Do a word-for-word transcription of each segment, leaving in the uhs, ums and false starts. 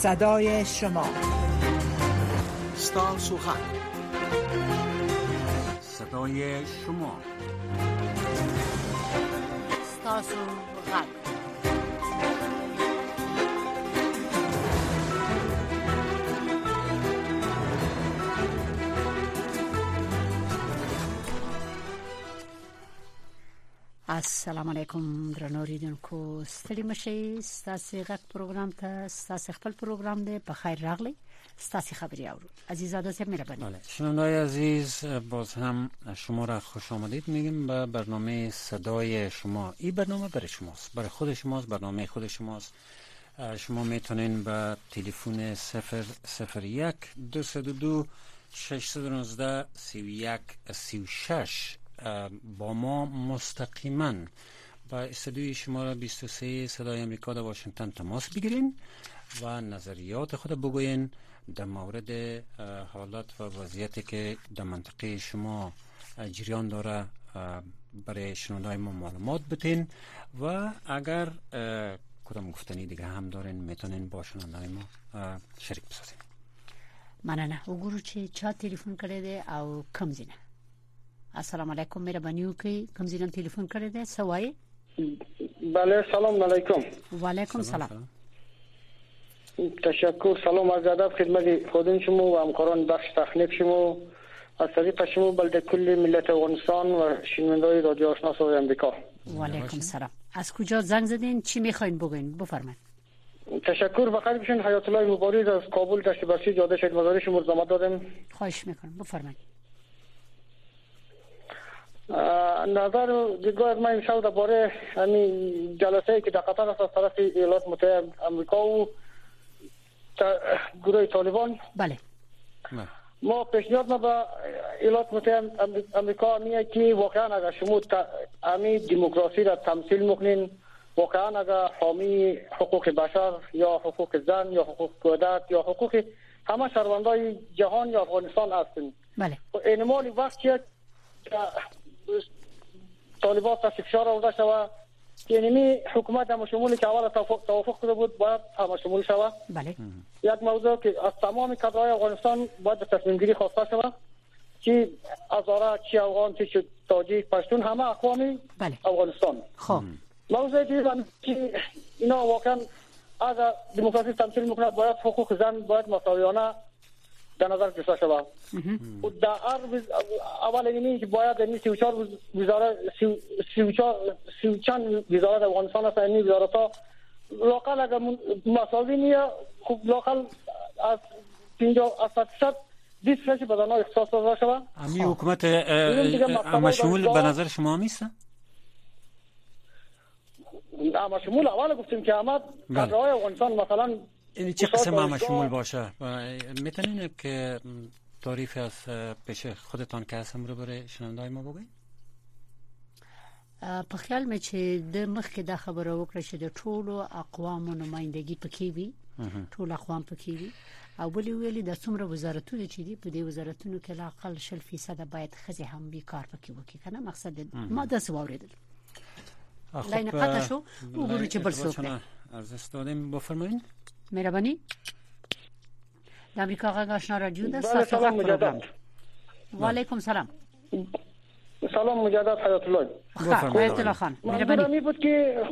صدای شما. ستا سوخن صدای شما. ستا سوخن. السلام علیکم درنو اوریدونکو، ستړي مشئ. ستاسو غږ پروګرام ته ستاسو خپل پروګرام دی. په خیر راغلی. ستاسو خبری اورو عزیزاده سه مهربانی. بله شنوندای عزیز، باز هم شما را خوش آمدید میگیم به برنامه صدای شما. این برنامه برای شماست، برای خود شماست، برنامه خود شماست. شما میتونین به تلفن صفر صفر یک دو دو دو شش یک نه سی و یک سی و شش با ما مستقیما با استودیوی شماره بیست و سه صدای امریکا در واشنگتن تماس بگیرین و نظریات خود بگوین در مورد حالات و وضعیتی که در منطقه شما جریان داره. برای شنوندای ما معلومات بتین و اگر کدام گفتنی دیگه هم دارین میتونین با شنوندای ما شریک بسازین. مننه. وګورو چې چا تلیفون کړی دی او کوم ځای. السلام علیکم، مهرباني وکړئ. کوم ځای تلیفون کړی دی؟ سوای. بله سلام علیکم. و علیکم سلام. تشکر. سلام از ادب خدمت خودم شما و همکاران بخش تکنیک شما، از طریق شما بلده کل ملت افغانستان و شنوندای رادیو آشنا صدای آمریکا. و علیکم سلام. از کجا زنگ زدین؟ چی میخواین بگین؟ بفرمایید. تشکر. بخیر بشین. حیات الله مبارز از کابل دشت برچی جاده شهید مزار شما زحمت دادم. خواهش میکنم بفرمایید. نظر دیگه از من امشب درباره همین جلسه‌ای که در قطر است از طرف ایالات متحده آمریکا و گروه طالبان. بله. ما پیشنهاد ما به ایالات متحده آمریکا میگه که واقعا اگر شما همین دموکراسی را تمثیل میکنین، واقعا اگر حامی حقوق بشر یا حقوق زن یا حقوق کودک یا حقوق همه شهروندان جهان یا افغانستان هستین. بله. این مالی وقتی طالبان تا فشار آورده شود که اینمی حکومت هم شمولی که اول توافق کرده بود باید هم شمول شود. بله. یک موضوع که از تمام کادرهای افغانستان باید تصمیم گیری خواسته شود که هزاره چی افغان چی تاجیک پشتون همه اقوامی بله. افغانستان. خب موضوع دیگه که اینا واقعا اگر دموکراسی تمثیل میکنه باید حقوق زن باید مساویانه در نظر گرفته شود. و در اول اینی که باید این سی و چهار وزارت سی و چهار سی و چند وزارت افغانستان هست، این وزارت‌ها لاقل اگر مساوی نیه خب لاقل از پنجاه از صد بیست فیصد به زنان اختصاص داده شود. همین حکومت مشمول به نظر شما میسته؟ اما شمول اول گفتیم که احمد کادرهای افغانستان مثلا این چه قسم هم شمول باشه؟ میتونین که تعریف از پیش خودتان که هستم رو برای شنوندای ما بگوین؟ په خیال مې چې د مخکې دا خبره وکړه چې د ټولو اقوامو نمائندګي پکې وي، ټول اقوام پکې وي او بلې ویلي د څومره وزارتونه چې دي په دې وزارتونو کې لا اقل شل فیصد باید ښځې هم بیکار پکې وکړي. کنه مقصد ما داسې واورېدل. لاین قطع شو. وګورو چې بل څوک دی. از استادم بفرمایید. مهرباني. د امریکا غږ آشنا رادیو ده. سلام مجدد. و علیکم سلام. سلام مجدد حیات الله. بفرمایید حیات الله خان. مهربانی. می بود که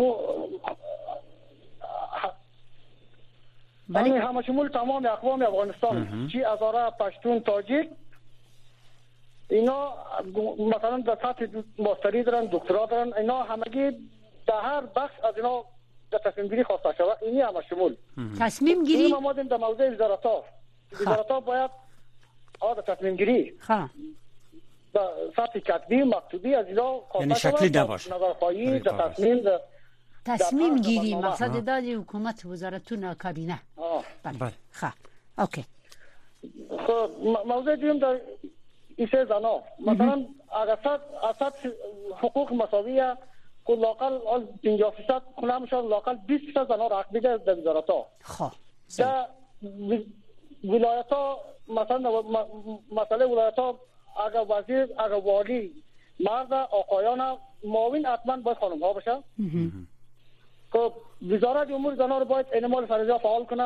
بله همه شمول تمام اقوام افغانستان چی هزاره پشتون تاجیک اینا مثلا در سطح ماستری دارن دکترا دارن، اینا همگی در هر بخش از اینا در تصمیم گیری خواسته شود. اینی همه شمول تصمیم گیری ما مادیم در موضوع وزارت ها وزارت ها باید آده تصمیم گیری خواه در سطح کتبی مکتوبی از اینا یعنی شکلی نباشه نظرخواهی در تصمیم در تصمیم گیری مقصد دادی حکومت وزارتون کابینه. بله خواه اوکی. خب موضوع دیم در ایسه زنا مثلا اگر صد حقوق مساویه که لاقل از پنجاه فیصد کنه میشه لاقل بیست فیصد زنا را حق میده در وزارت ها. خب در ولایت ها مثلا مسئله ولایت ها اگر وزیر اگر والی مرد آقایان معاون حتما باید خانم ها باشه. که وزارت امور زنان رو باید انمال فرضیه فعال کنه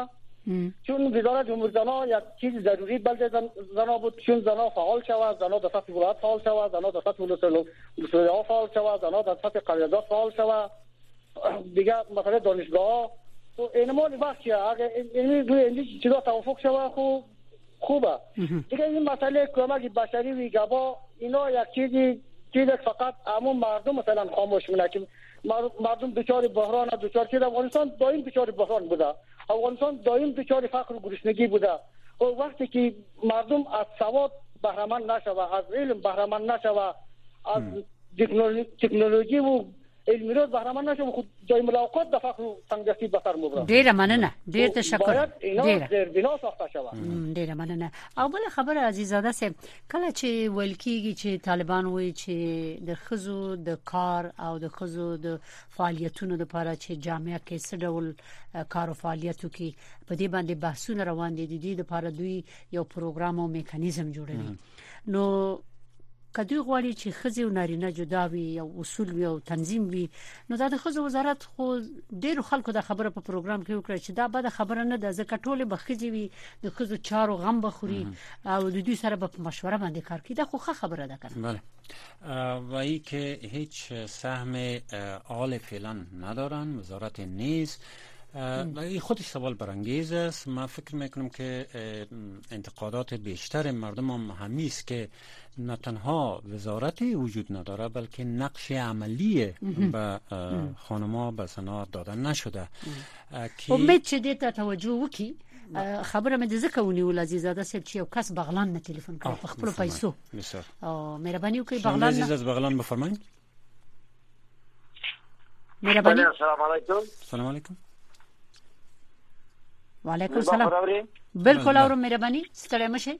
چون وزارت امور زنان یک چیز ضروری بلده زنان بود، چون زنان فعال شود، زنان در سطح ولایت فعال شود، زنان در سطح ولایت‌ها فعال شود، زنان در سطح قرارداد فعال شود، دیگه مثلا دانشگاه تو اینما وقتی اگه این این چیزا توافق شود خوب خوبه. دیگه این مسئله کمک بشری و گبا اینا یک چیزی چیزی فقط همون مردم مثلا خاموش می‌کنه که مردم دچار بحران دچار شده. افغانستان دائم دچار بحران بوده، افغانستان دائم دچار فقر و گرسنگی بوده. و وقتی که مردم از سواد بهره مند نشوه، از علم بهره مند نشوه، از تکنولوژی و علمی رو بهره مند نشوه، خود جای ملاقات د فقر و تنگدستی به سر میبره. ډیره مننه، ډیر تشکر. باید اینا زیربنا ساخته شوه. ډیره مننه. او بل خبره عزیزاده صاحب، کله چې ویل کېږي چې طالبان وایي چې د ښځو د کار او د ښځو د فعالیتونو لپاره چې جامعه کې څه ډول کار او فعالیتو کې په دې باندې بحثونه روان دي، د دې لپاره دوی یو پروګرام او میکانیزم جوړوي. نو کدی غواړي چې ښځې او نارینه جدا وي او اصول وي او تنظیم وي، نو دا د ښځو وزارت خو ډېر خلکو د خبره په پروګرام کې وکړه چې دا بده خبره نه ده، ځکه ټول به ښځې وي، د ښځو چارو غم بخوري او د دوی سره به په مشوره باندې کار کوي. دا خو ښه خبره ده کنه. بله. و ای که هیچ سهم عال فعلا ندارن وزارت نیز، این خودش سوال برانگیز است. من فکر میکنم که انتقادات بیشتر مردم هم همی است که نه تنها وزارتی وجود نداره بلکه نقش عملی به خانم‌ها به زن‌ها داده نشده. امید چې دې ته توجه وکړي. خبره مې د ځکه ونیول عزیزاده صاحب چې یو کس بغلان نه تلیفون کړ په خپل پیسو. او مهرباني وکړئ بغلان. عزیز از بغلان بفرمایئ. مهرباني. السلام علیکم. السلام علیکم. وعلیکم السلام. بالکل اورم مهرباني ستړی مشه.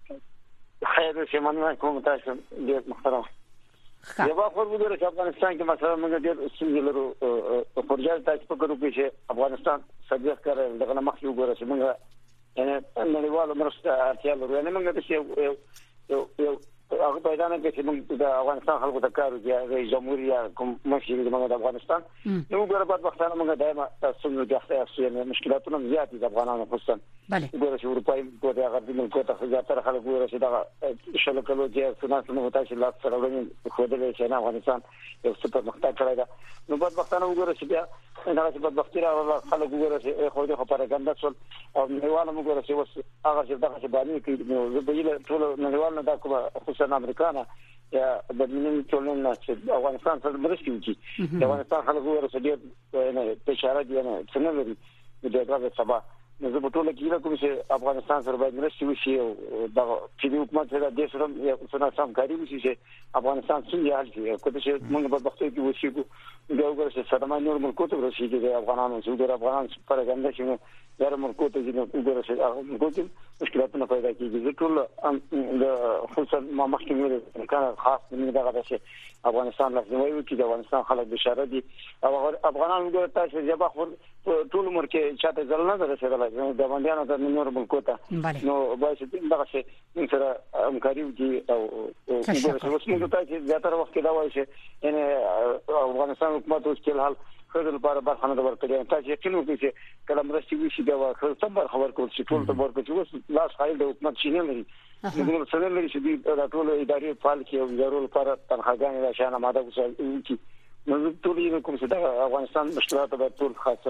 خیر اوسې مننه کوم تاسو ډېر محترم. یو وخت وګورئ چې افغانستان کې مثلا موږ ډېر ستونزې لرو. په پرځای تاسو فکر وکړئ چې افغانستان سګر کړل دغه مخکې وګورئ چې موږ یعنی نړیوالو مرسته اړتیا لرو. یعنی موږ د یو یو یو هغه پیدا نه کړي چې موږ د افغانستان خلکو ته کار وکړو، رئیس جمهور یا کوم مشر موږ د افغانستان نو وګورئ په وختانه موږ دایمه څنګه د اخلاقي مشکلاتونو زیات دي افغانانو خصوصا وګورئ چې اروپایي کوټه هغه د ملکو ته زیاتره خلک وګورئ چې دا شل کلو چې څنګه څنګه وتا چې لاس سره ولې خو دې چې نه افغانستان یو څه پرمختګ کړی دا نو په وختانه وګورئ چې بیا دا چې په وختیرا خلک وګورئ چې خو دې خبره ګنده څول او نړیوالو وګورئ چې اوس هغه چې دغه چې باندې کې نو زه به ټول نړیوالو دا کومه خصوصا امریکانا یا د نن ټولنه چې افغانستان سره مرستې وکړي د افغانستان خلک وګورئ چې نه په اشاره دي نه څنګه لري د دغه سبا نو زه په ټوله کې کوم چې افغانستان سره باید مرستې وشي او د چې حکومت سره د سره یو څه همکاري وشي چې افغانستان څنګه حل شي. کوم چې موږ په وخت کې وشي دا وګورئ چې صدمه نور ملکو ته ورسیږي د افغانانو چې د افغانان پر ګنده شي در ملکو ته چې وګورئ چې هغه کوم مشکلاتونه پیدا کیږي. ټول د خصوصا ما مخکې ویل کار خاص نه دغه چې افغانستان لازم وي چې د افغانستان خلک بشاره دي او افغانان وګورئ تاسو ځبا خپل ټول عمر کې چاته ځل نه درسېدل د باندې د نور ملکو ته نو باید دغه چې موږ سره همکاري وکړي او اوس موږ ته چې زیاتره وخت دا وایي چې ان افغانستان حکومت اوس کې حال خپل لپاره برخه نه ورکړي. تاسو یقین وکړئ چې کله مرستې وشي دا خپل خبر کول چې ټول ته ورکړي اوس لاس خایل د حکومت شینه لري موږ سره لري چې د ټول ادارې فعال کې او ضروري لپاره تنخواګانې راشانه ماده وکړي نو ټول یې کوم څه د افغانستان مشکلات به ټول خاصه.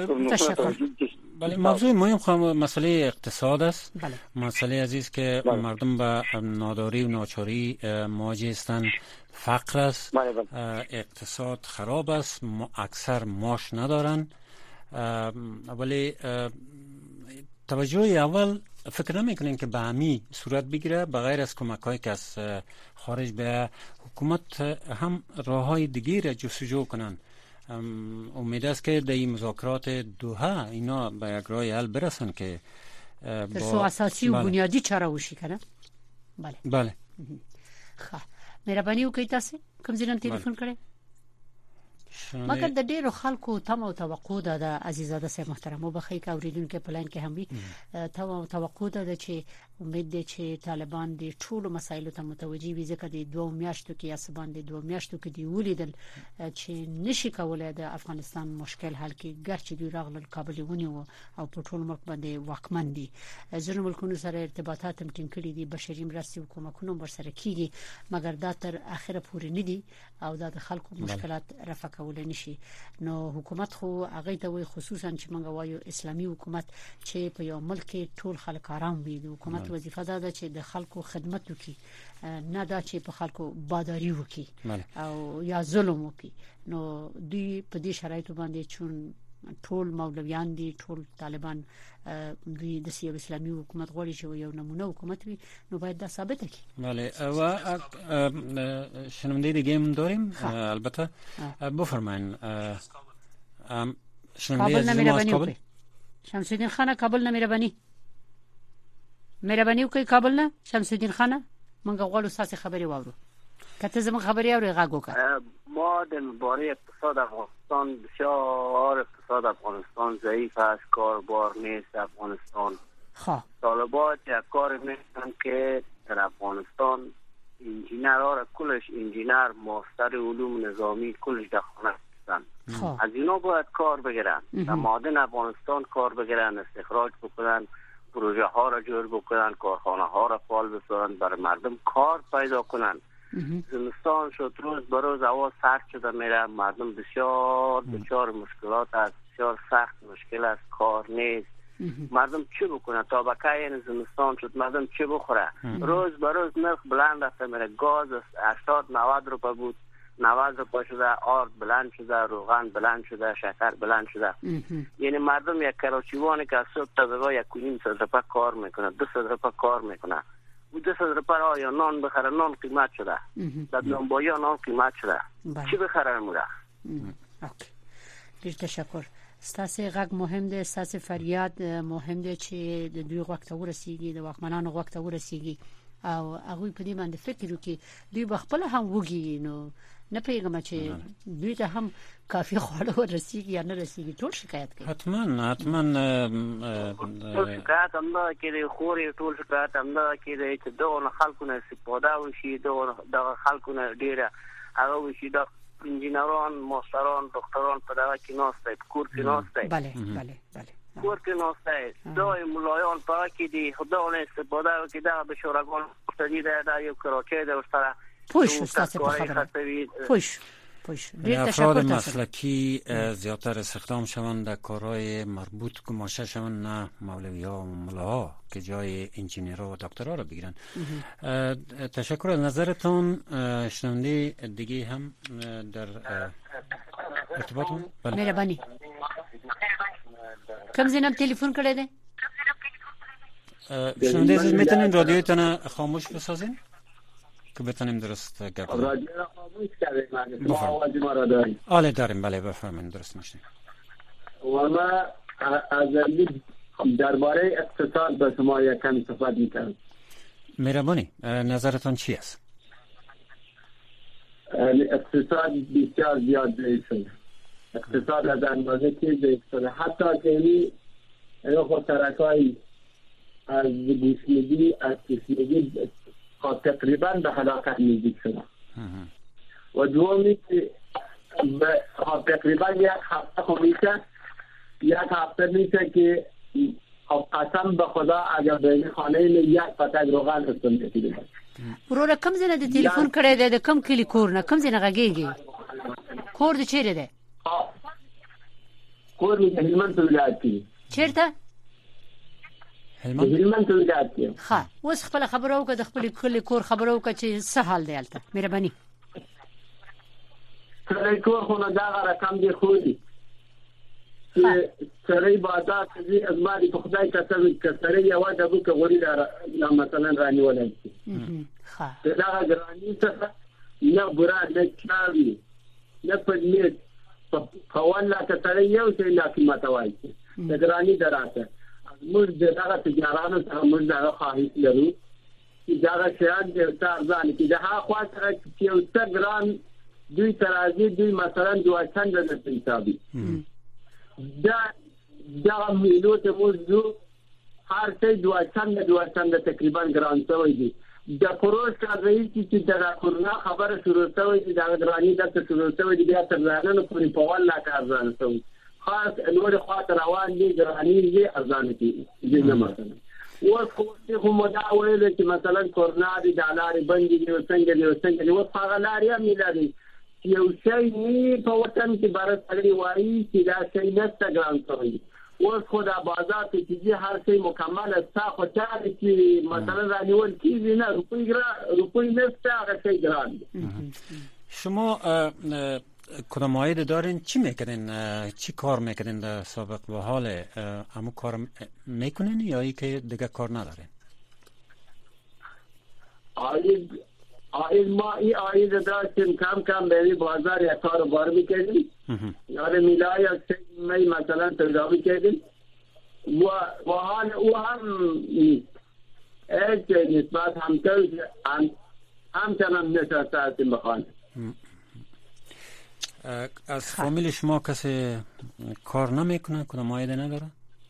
بله موضوع مهم خو مسئله اقتصاد است. مسئله عزیز که مردم با ناداری و ناچاری مواجه هستند، فقر است، اقتصاد خراب است، اکثر معاش ندارن. ولی توجه اول فکر نمیکنین که به همی صورت بگیره بغیر از کمک‌هایی که از خارج به حکومت هم راه‌های دیگه را جستجو کنن. امید است که در این مذاکرات دوحه اینا به یک راه حل برسن که با سو اساسی و بنیادی چاره وشي کنه. بله بله خب مهرباني وکړئ تاسو کوم ځای تلیفون کړئ؟ مګر د ډیرو خلکو تم او توقع ده د عزیزاده سه محترم وبخی کا اوریدونکو پلان کې هم وي تم او توقع ده چې امید ده چې طالبان د ټولو مسایلو ته متوجي وي ځکه د دوه میاشتو کې اسبان د دوه میاشتو کې دی ولیدل چې نشي کولای د افغانستان مشکل حل کړي ګرچې دوی راغلل کابل ونیو او په ټول ملک باندې واکمن دي ځینو ملکونو سره ارتباطات هم ټینګ کړي دي بشري مرستې حکومتونو ورسره کیږي مګر دا تر اخره پورې نه دي او دا د خلکو مشکلات رفع کول نشي نو حکومت خو هغه ته وي خصوصا چې موږ وایو اسلامي حکومت چې په یو ملک ټول خلک آرام وي د حکومت وظیفه ده چې د خلکو خدمت وکړي نه دا چې په خلکو باداری وکړي او یا ظلم وکړي نو دوی په دې شرایطو باندې چون ټول مولویان دي ټول طالبان دوی د سیاسي اسلامي حکومت غوړي چې یو نمونه حکومت وي نو باید دا ثابت کړي. بله و شنونده دیگه هم داریم البته بفرمایید شنونده عزیز ما از کابل شمس الدین خان کابل نه مهرباني مهرباني وکړئ کابل نه شمس الدین خان مونږ غواړو ساسي خبري واورو کته زموږ خبري اوري غاګو کا ما د مبارزه اقتصاد افغانستان بسیار اقتصاد افغانستان ضعیف است کاربار نیست افغانستان خب طالبات یک کار میکنن که در افغانستان انجینرها را کلش انجینر ماستر علوم نظامی کلش در خانه هستن از اینا باید کار بگیرن در معادن افغانستان کار بگیرن استخراج بکنن پروژه ها را جور بکنن کارخانه ها را فعال بسازن برای مردم کار پیدا کنن. زمستان شد روز به روز هوا سرد شده میره مردم بسیار بسیار مشکلات است بسیار سخت مشکل است کار نیست مردم چی بکنه تابکه این زمستان شد مردم چی بخوره روز به روز نرخ بلند رفته میره گاز هشتاد نود روپه بود نود روپه شده آرد بلند شده روغن بلند شده شکر بلند شده یعنی مردم یک کراچیوانی که از صبح تا به یک و نیم صد روپه کار میکنه دو صد روپه کار میکنه و دو صد روپه را یا نان بخره نان قیمت شده در نانبایی نان قیمت شده چی بخره موده. اوکی ډیر تشکر ستاسو غږ مهم دی ستاسو فریاد مهم دی چې د دوی غوږ ته ورسیږي د واکمنانو غوږ ته ورسیږي او هغه په دې باندې فکر وکړي دوی بخپل هم وږي نو نه پیغام چې دوی ته هم کافي خواړه ورسیږي یا نه رسیږي ټول شکایت کوي حتما حتما ټول شکایت هم دا کې خوري ټول شکایت هم دا کې چې دغه خلکو نه استفاده وشي دغه خلکو نه ډیره هغه وشي د انجینران ماستران دکتران په دغه کې ناشته کور کې ناشته بله بله بله کور کې ناشته دوی ملایان په کې دي خدا نه استفاده کوي دا به شورګان مستدی دا یو کراچۍ د وستره پوش ستاسو په خبره پوش پوش افراد مسلکی زیادتر استخدام شوند در کارهای مربوط گماشته شوند نه مولوی ها و ملاها که جای انجینیرها و دکترها را بگیرن. تشکر از نظرتون. شنونده دیگه هم در ارتباط مهربانی کم زینم تلفن کرده ده شنونده عزیز میتونین رادیویتون خاموش بسازین که بتونیم درست گپ بزنیم. رادیو را خاموش کردیم ما آواز ما را داریم. آله داریم بله بفرمایید درست میشنیم. و ما از درباره اقتصاد به شما یکم صحبت می‌کنم. مهربانی نظرتون چی است؟ اقتصاد بسیار زیاد ضعیف شده. اقتصاد از اندازه که ضعیف شده حتی که این خود ترکایی از گوشمیدی از کشمیدی تقریبا به هلاکت نزدیک شده و دومی که تقریبا یک هفته خو میشه یک هفته میشه که قسم به خدا اگر بین خانه یک پتک روغن هستم نتیده ورور کم زنه د تلیفون کړی دی د کم کلی کور نه کم زنه غږیږي کور د چیرې دی کور د هلمند ولایت کې چیرته هلمند ولایت کې ها اوس خپل خبرو که د خپل کلی کور خبرو که چې څه حال دی البته مهرباني کلی کور خو نه دا رقم دی خو دی چې سړی بازار ته از ما دي په خدای قسم چې سړی یو د بوک غوړي دا مثلا رانیول شي ها دا ګرانی څه نه برا نه چاوي نه پدې په ولا ته سړی یو څه لا قیمت وایي دا ګرانی دراته موږ دغه تجارانو ته موږ دغه خواهش لرو چې دغه شیان د ارزان کې د ها خوا سره چې یو څه ګران دوی ترازی دوی مثلا دوه چند د حسابي دا دا میلوت موضوع هر څه دوه چند دوه چند تقریبا ګران شوی دی د پروژ کاري چې د کرونا خبره شروع شوی دی دا دراني د شروع شوی دی بیا تر ځانونو پورې په ولا کار ځان شو خاص نور خاطر روان دي دراني دي ارزان دي د مثلا او خو مو دا ویل چې مثلا کرونا دي د لارې بندي دي څنګه دي څنګه دي او هغه لارې ملاري یو شی نه په وطن کې بار سړي وایي چې دا شی نشته ګران شوی اوس خو دا بازار ته چې هر څه مکمل است خو چاري چې مثلا رانیول کیږي نه روپی ګرا روپی نشته هغه شی ګران شما کدام عاید دارین چی میکنین چی کار میکنین در سابق و حال همو کار میکنین یا ای که دیگه کار ندارین عاید عاید ما ای عاید داشتیم کم کم به بازار یا کاروبار میکردیم یاد میلای می مثلا تجربه کردیم و و حال او هم ایک نسبت هم کل هم هم چنان نشسته هستیم بخانه از فامیل شما کسی کار نمیکنه کدام عاید نداره؟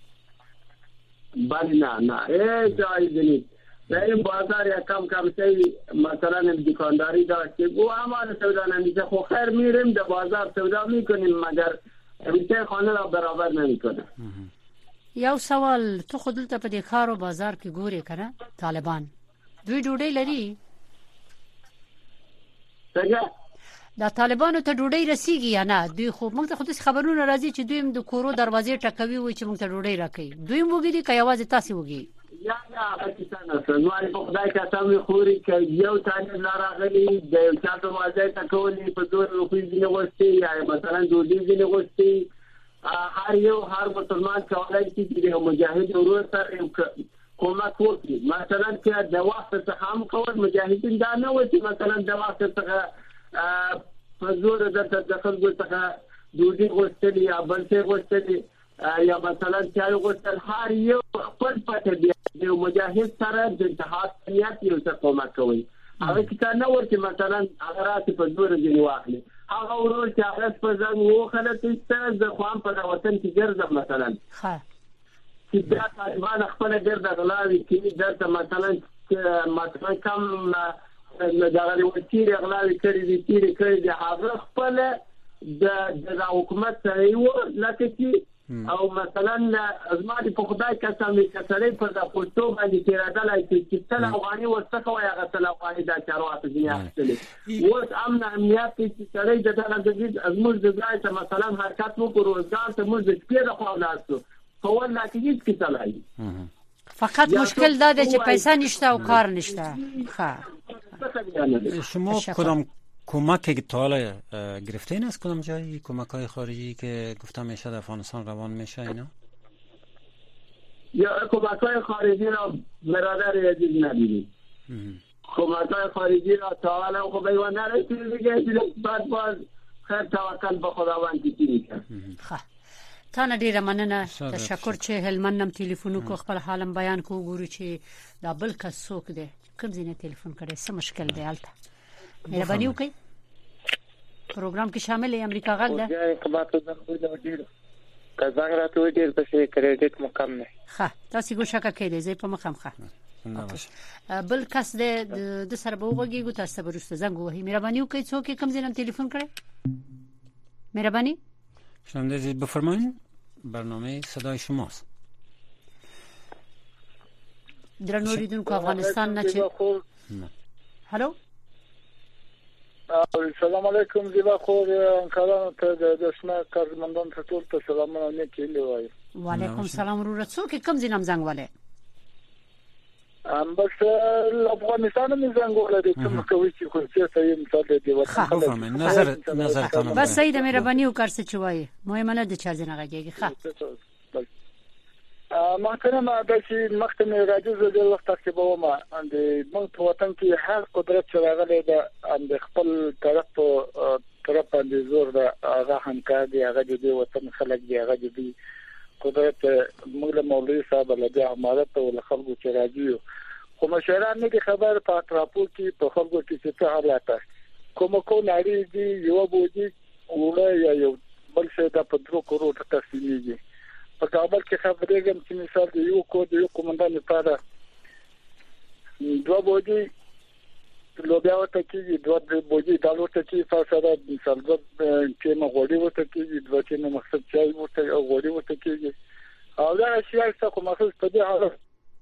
بله نه نه ایک عاید نیست در این بازار یا کم کم سی مثلا دکانداری داشتیم و همان سودا نمیشه خو خیر میریم در بازار سودا میکنیم مگر بیشه خانه را برابر نمیکنه. یو سوال تو خودلته په دې کارو بازار کې ګوري کنه طالبان دوی ډوډۍ لري څنګه دا طالبانو ته ډوډۍ رسیږي یا نه دوی خو موږ ته خو د خبرونو راځي چې دوی د کورو دروازې ټکوي وي چې موږ ته ډوډۍ راکړي دوی موږ دي که یوازې تاسو وږي یا یا پاکستان سره نو په خدای کا سم خوري چې یو طالب لا راغلي د یو چا په وځای ټکولي په دور روپۍ دی وستي یا مثلا دوی دی وستي هر یو هر مسلمان کولای شي چې یو مجاهد ورور سره کومک وکړي مثلا چې د وخت څخه هم کول مجاهدین دا نه و چې مثلا د وخت څخه په زور د دخل څخه دوی غوښتل یا بل څه غوښتل یا مثلا چې غوښتل هر یو خپل پته دی د مجاهد سره د اتحاد نیت یو څه کومک کوي هغه چې نه ورته مثلا هغه راته په زور دی واخلي هغه ورور چې هغه په ځان وخله چې د خوان په وطن کې ګرځم مثلا ها چې دا طالبان خپل ګرځي غلاوي کې درته مثلا مثلا کم دا غوړي وتیر غلاوي کړی دي تیر کړی دي هغه خپل د د حکومت سره یو لکه چې او مثلا ازما دي په خدای قسم چې سړی پر د پښتو باندې تیرادلای چې تل افغاني ورڅخه وای هغه تل افغاني د چارواکو دنیا اخلي اوس امن امنیت چې سړی د دغه د ازموږ د ځای ته مثلا حرکت وکړو روزګار ته موږ د سپیره خو لاستو په ولله کې هیڅ کې تلای فقط مشکل دا دی چې پیسې نشته او کار نشته ها شما کدام کمک که تا حالا گرفتین از کدام جایی کمک های خارجی که گفتم میشه در افغانستان روان میشه اینا یا کمک های خارجی را برادر عزیز ندیدیم کمک های خارجی را تا حالا خب ایوان نرسید دیگه بعد باز خیر توکل به خداوند کی میکنه تانه ډیره مننه تشکر چې هلمندم ټلیفون کو خپل حالم بیان کو ګورو چې دا بل کس څوک دی کوم ځینې ټلیفون کړي څه مشکل دی البته مهرباني وکړئ پروګرام کې شامل یم امریکا غږ ده یا انقباط د خپل ډیر کزنګ راته ډیر د شي کریډټ مکم نه ښه تاسو ګوښه کوي زه په مخم ښه بل کس د د سره بوغږی ګو تاسو برسته زنګ وهي مهرباني وکړئ څوک کوم ځینم ټلیفون کړي مهرباني شنوندگی بفرمایید برنامه صدای شماست درنو اوریدونکو افغانستان نه چې هالو السلام علیکم زیبا خور انکارانو ته د دشمن کارمندان ته ټول ته سلامونه نه کیلی وای وعلیکم السلام ورور څوک کوم ځینم زنګ والے ام بس افغانستان می زنګ ولې څه کوي چې خو څه صحیح مثال دی وطن نظر نظر تاسو بس سید مهرباني وکړ څه چوي مهمه نه د چا ځنه غږیږي ښه محترم د چې مختمه راځي زه د وخت کې به ما د موږ په وطن کې هر قدرت چې راغلی د خپل طرف طرف باندې زور د هغه همکار دی هغه د وطن خلک دی هغه د قدرت موږ له مولوی صاحب له د امارت او له خلکو چې راځي خو مشران نه خبر په اطرافو کې په خلکو کې څه حالات کومکو ناری دی یو بوجي وړه یا یو بل څه د پدرو کورو ته تقسیمېږي. په کابل کې خبرې کوم چې مثال دی یو کو د یو کومندان لپاره دوه بوجي لوبیا وته کېږي، دوه بوجي دال وته کېږي، فاصله مثال د کې مغوړي وته کېږي، دوه چې نو مقصد چای وته غوړي وته کېږي. او دا اشیاء څه کوم څه په دې حالت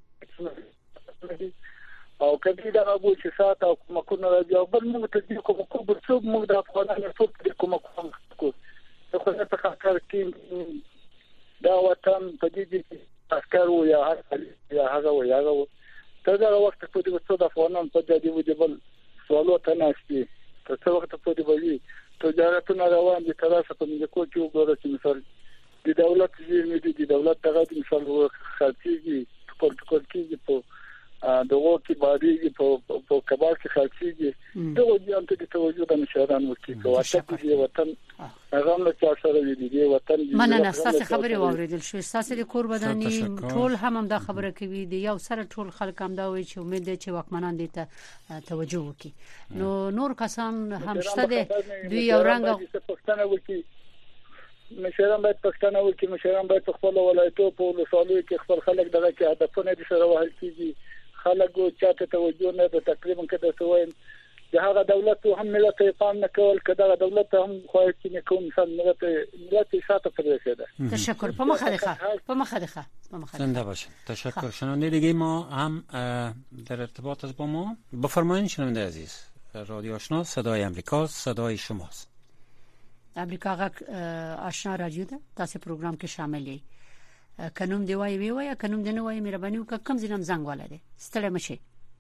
او کله دا ابو چې سات او کومکو نه راځي او بل موږ ته دې کومکو برڅو موږ د افغانانو ټول دې کومکو کو څه خو څه خاطر کې دا وطن په دې کې عسكر و یا یا هغه و یا هغه ته دا وخت په دې وڅو د افغانانو په دې دی بل سوالو ته ناشتي ته څه وخت په دې وایي تجارتونه روان دي تراسه په دې کو چې وګورئ چې مثال د دولت زیرمې دي د دولت دغه مثال خرڅيږي پروتوکول کې په دغه کې باندې په په کبار کې خرڅيږي دغه ځان ته د توجه د نشران ورکی کوي چې د وطن هغه له چا سره دی دی وطن مننه تاسو خبري واوریدل شو تاسو د کور بدني ټول هم هم دا خبره کوي دی یو سره ټول خلک هم دا وایي چې امید دي چې واکمنان دې ته توجه وکړي نو نور کسان هم شته دي دوی یو رنګ پښتنه وکړي مشران باید پښتنه وکړي مشران باید خپل ولایتو په ولسوالۍ کې خپل خلک دغه کې هدفونه دي سره وهل کیږي خلکو چاته توجه نه ده تقریبا کده سوین د هغه دولت هم ملت پام نه کول کده دولت هم خو چې نه کوم انسان ملت ملت شاته پرېښه ده. تشکر په مخه ده په مخه ده په مخه زنده باشید. تشکر. شنونده دیگه ما هم در ارتباط با ما بفرمایید. شنونده عزیز رادیو آشنا صدای امریکا صدای شماست. امریکا غږ آشنا رادیو ده تاسو پروګرام کې شامل یې کنوم دی وای وی وای کنوم دی نه وای مهرباني وکړه کم ځینم زنګ ولده ستړی مشه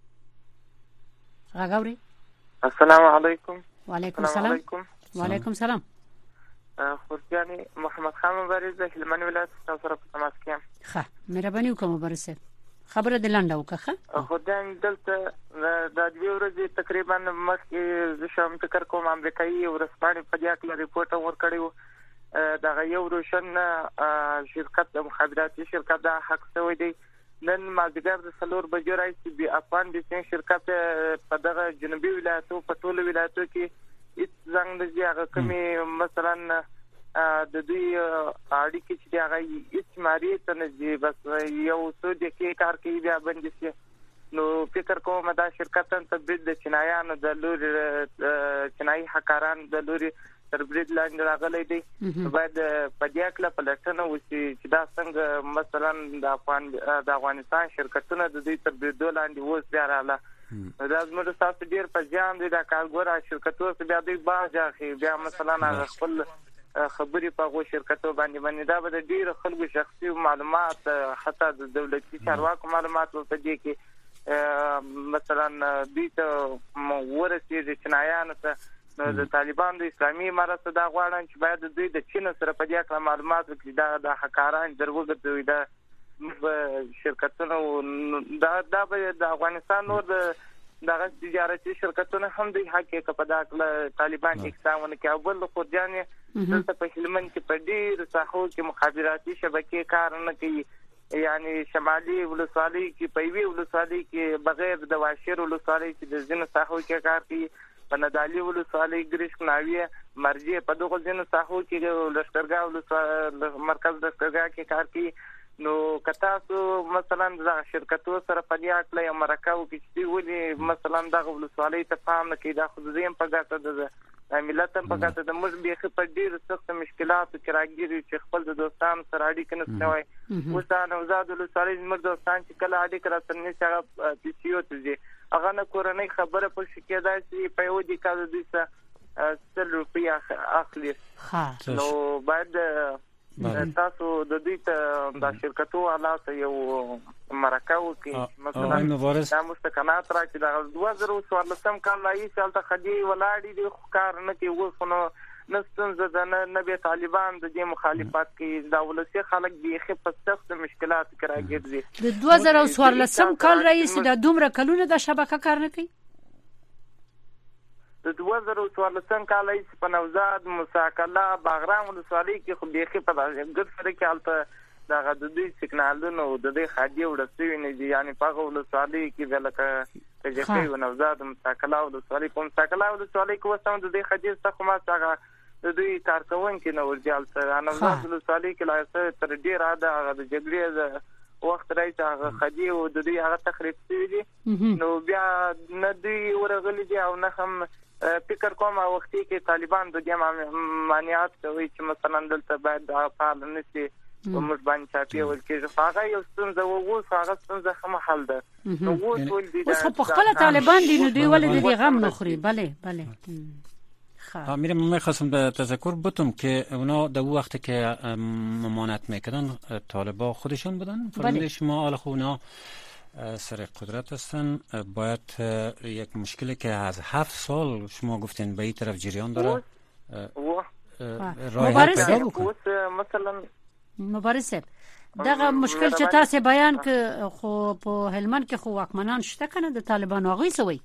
راغوري. السلام علیکم. وعلیکم السلام. وعلیکم السلام. خورجانی محمد خان مبارز د هلمند ولایت تاسو سره په تماس کې یم. ښه مهرباني وکړه مبارز خبره د لاندې وکړه. خدای دلته د دوی ورځې تقریبا مخکې ز شام فکر کوم امریکایي ورسپانې په دې کې ریپورت ورکړیو دا یو روشن شرکت د مخابراتي شرکت د حق سوی دی نن مازیګر د سلور بجو راځي بي افغان د شرکت په دغه جنوبي ولایتو په ټولو ولایتو کې هیڅ څنګه د هغه کمی مثلا د دوی اړیکې چې هغه هیڅ ماري ته نه دي بس یو څه د کې کار کوي بیا باندې شي نو فکر کوم دا شرکت ته د چینایانو د لوري چینایي حکاران د لوري تر برید لاندې راغلي دي باید په دې کې په لټنه وشي چې دا څنګه مثلا د افغان د افغانستان شرکتونه د دې تر برید لاندې وځي بیا رااله دا زموږ تاسو ډیر په ځان دي دا کارګور شرکتونه بیا دوی باج اخی بیا مثلا خپل خبري په غو شرکتو باندې باندې دا به ډیر خلکو شخصي معلومات حتی د دولتي چارواکو معلومات په دې کې مثلا دې ته ورسې د چینایانو ته د طالبان د اسلامي امارت دا غواړي چې باید دوی د چین سره په دې اړه معلومات ورکړي دا د حکاران دروغ دا شرکتونه دا د افغانستان نور د دغه تجارتي شرکتونه هم د حقیقت په داخله طالبان اقدامونه کوي او بل خورجان دلته په هلمند کې په ډیر ساحو کې مخابراتي شبکې کار نه کوي یعنی شمالي ولسوالۍ کې په وی ولسوالۍ کې بغیر د واشر ولسوالۍ چې د ځینو ساحو کې کار کوي په ندالي ولسوالۍ ګریش ناویه مرجع په دغه ځینو ساحو کې لشکرګاه ولسوالۍ مرکز لشکرګاه کې کار کوي نو کتا سو مثلا د شرکتو سره په دې اړه یو مرکو کې چې ولې مثلا د ولسوالۍ ته پام نه کوي دا خو زم په ګټه د ملت په ګټه د موږ به په ډیر سخت مشکلات کې راګيري چې خپل د دوستانو سره اړیکې نه سنوي وسانه وزاد ولسوالۍ موږ دوستان چې کله اړیکې راځنې سره پیسیو ته دي هغه نه کورنۍ خبره په شکه ده چې په یو دي کال د څه ستر روپیا اخلي نو بعد تاسو د دې ته د شرکتو حالات یو مرکو کې مثلا دا مستقنات راځي د دوه زره څوارلسم کال لای چې خدي ولاړې د کار نه کې وښنو نستن زدن نه به طالبان د دې مخالفت کې دا ولسی خلک به په سخت مشکلات کې راګرځي د دوه زره څوارلسم کال رئیس د دومره کلونه د شبکه کار نه کوي د دوه زره څوارلسم کال رئیس په نوزاد مساکله باغرام ولسوالۍ کې خو به په ګر سره کې حالت دا د دوی سیګنالونو د دې خادي ورسوي نه دي یعنی په ولسوالۍ کې د لکه کجکي و نوزاد مستقلا ولسوالۍ کوم مستقلا ولسوالۍ کې وسم د دې خادي څخه ما څنګه د دوی کارکونکو نو ورجال سره نوزاد ولسوالۍ کې لایسه تر ډیر اده د جګړې وخت راځي هغه خدي او د دې هغه تخریب شوی دي نو بیا نه دی ورغلي دي او نه هم فکر کوم وختي کې طالبان د دې مانعات کوي چې مثلا دلته باید د فعال نشي په موږ باندې چاپی ول کې هغه یو څنګه وو هغه څنګه هم حل ده نو اوس ول دي اوس په خپل طالبان دي نو دوی ولې د غم نخوري بله بله ها میرم میخواستم به تذکر بتم که اونا در اون وقتی که ممانعت میکردن طالبا خودشون بودن فرموده شما حالا خب اونا سر قدرت هستن باید یک مشکلی که از هفت سال شما گفتین به این طرف جریان داره راه حل پیدا بکن مثلا مبارزه دغه مشکل چې تاسو بیان ک خو په هلمند کې خو واکمنان شته کنه د طالبانو غوي سوی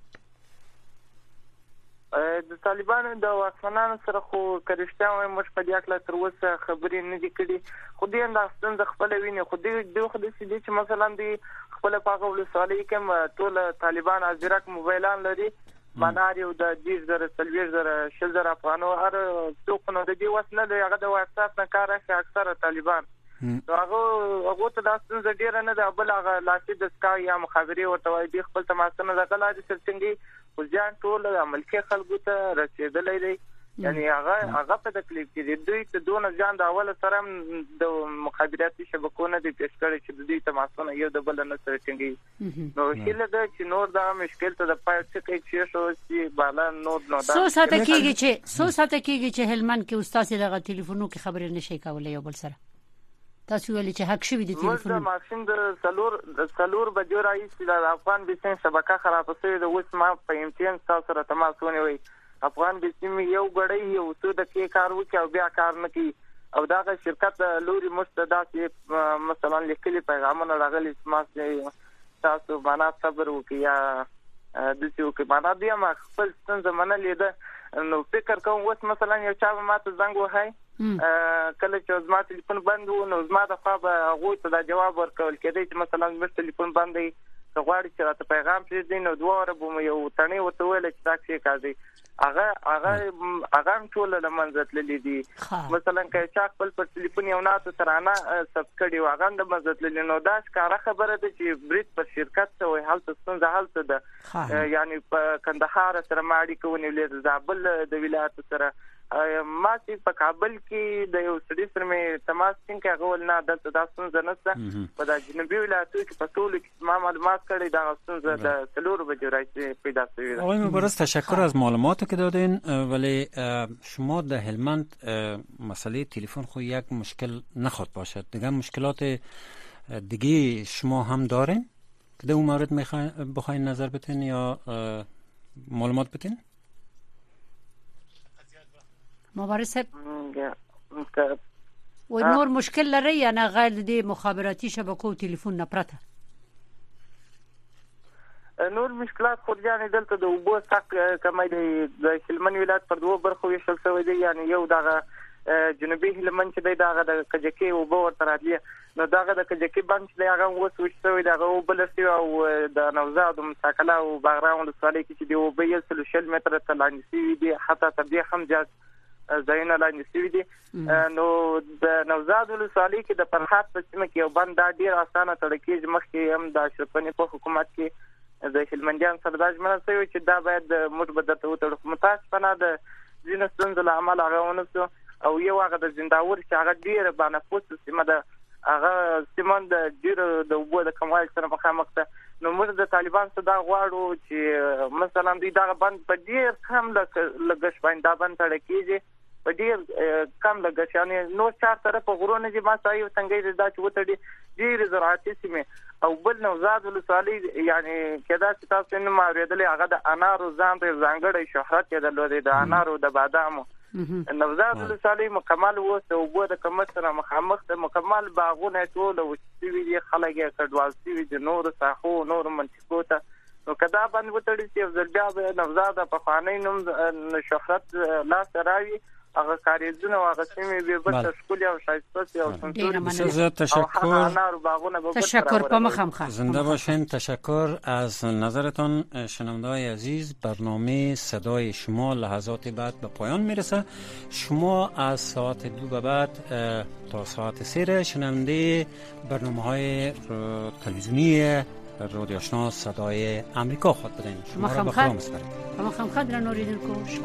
د طالبانو د واکمنانو سره خو کرشتیا او مشپدیات لا تر اوسه خبرې نه دي کړي خو دې انداستن د خپل ویني خو دې د خو دې چې مثلا دی خپل پاغه ولسوالۍ کې ټول طالبان ازرق موبایلان لري منار یو د دې زره سلویر زره شل زره افغانو هر څوک نو د دې وسنه د هغه د واتس اپ نه کار اخلي اکثره طالبان هغه هغه ته داستن ز ډیر نه د بل هغه لاسي د سکای یا مخابري ورته وای دي خپل تماسونه د غلا د سرڅنګي ځان ټول د عملکي خلکو ته رسیدلې دي یعنی هغه هغه په تکلیف کې دوی ته دونه ځان د اول سره د مخابراتي شبکو نه دي پیش کړی چې دوی تماسونه یو د بل نه سرڅنګي نو هیله ده چې نور دا مشکل ته د پات څخه کې شو چې بالا نور نو دا سو ساته کېږي چې سو ساته کېږي چې هلمند کې استاد دغه ټلیفونو کې خبرې نشي کولای یو بل سره تاسو ویلي چې حق شوی دي ټلیفون د ماشين د سلور د سلور بجو رئیس د افغان بسین شبکه خراب شوی د اوس ما په امتحان تاسو سره تماس ونیوي افغان بسین یو غړی یو څه د کې کار وکي او بیا کار نه کوي او داغه شرکت لوري مستدات مثلا لیکلي پیغامونه راغلي ما تاسو باندې صبر وکي یا د څه وکي باندې بیا ما خپل څنګه منلې ده نو فکر کوم اوس مثلا یو چا ماته زنګ وهاي کله چې زما ټلیفون بند و نو زما د خوا به هغه ته دا جواب ورکول کېدی چې مثلا مې ټلیفون بند دی غواړي چې راته پیغام پرېږدي نو دوه واره به یو تڼۍ ورته ویل چې دا څه کوي هغه هغه هغه ټول له منځ تللی دي مثلا که چا خپل پر ټلیفون یو ناته ترانه سب کړي واغان د منځ تللی نو دا ښکاره خبره ده چې برید پر شرکت ته وي حالت څنګه حالت ده یعنی په کندهار سره ماړي کوي ولې زابل د ولایت سره ما چې په کابل کې د یو سړي سره مې تماس څنګه غول نه د تاسو زنهسته په د جنوبي ولایتو کې په ټولو کې ما معلومات کړی دا څنګه د سلور بجو راځي پیدا شوی ده. آقای مبارز تشکر از معلوماتی که دادین ولی شما در هلمند مسئله تلفن خود یک مشکل نخواد باشد دیگه مشکلات دیگه شما هم دارین که در اون مورد بخواین نظر بتین یا معلومات بتین؟ مبارز و نور مشکل لري یا نه غیر د مخابراتی شبکو تلفون نه پرته نور مشکلات خو ځان دلته د وبو سق کمای د هلمند ولایت پر دوه برخو ویشل شوی دی یعنی یو دغه جنوبي هلمند چې دی دغه د کجکي وبو ورته راځي نو دغه د کجکي بند چې هغه اوس وشوي دغه وبل سی او د نوزاد مستقلا او باغرام ولسوالۍ کې چې دی وبو یو سل متر ته لاندې سی دی حتی تبدیه هم جاز زاینه لاندې سوي دي نو د نوزاد ولسوالۍ کې د فرحات په سیمه کې یو بند ډیر اسانه تړکیږي مخکې هم د اشرفنی په حکومت کې د هلمندیان سره د ژمنه شوی چې دا باید موږ به درته وتړو متاسفانه د ځینې ستونزو له امله هغه ونه او یو هغه د زنداور چې هغه ډیر بانفوس سیمه ده هغه سیمه د ډیر د وبو د کموال سره مخامخ ده نو موږ د طالبان څخه دا غواړو چې مثلا دوی دا بند په ډیر کم لګښ باندې دا بند تړکیږي په ډیر کم لګښ یعنی نو چار طرف غرونه چې ما سایو څنګه دا چې وته ډیر زراعتي سیمه او بل نوزاد ولسوالۍ یعنی کدا چې تاسو نه ماریدلې هغه د انارو ځان ته ځانګړی شهرت یې درلودي د انارو د بادامو نوزاد ولسوالۍ مکمل وسه او بو د کمر سره مخامخ د مکمل باغونه ټول او چې وی خلک یې کډوال سی وی د نور ساحو نور منطقو ته نو کدا باندې وتړي چې ځل بیا نوزاد په خوانې نوم شهرت لا سراوي هغه کاریزونه او هغه سیمې به بس ښکلي او ښایسته او سنتوري بسیار تشکر. تشکر په مخم خواهد. زنده باشین. تشکر از نظرتان شنونده‌های عزیز. برنامه صدای شما لحظات بعد به پایان میرسه. شما از ساعت دو به بعد تا ساعت سه شنونده برنامه‌های تلویزیونی رادیو آشنا صدای آمریکا خود بدین. شما را به خدا می‌سپاریم. ما خم خد را نوریدن کو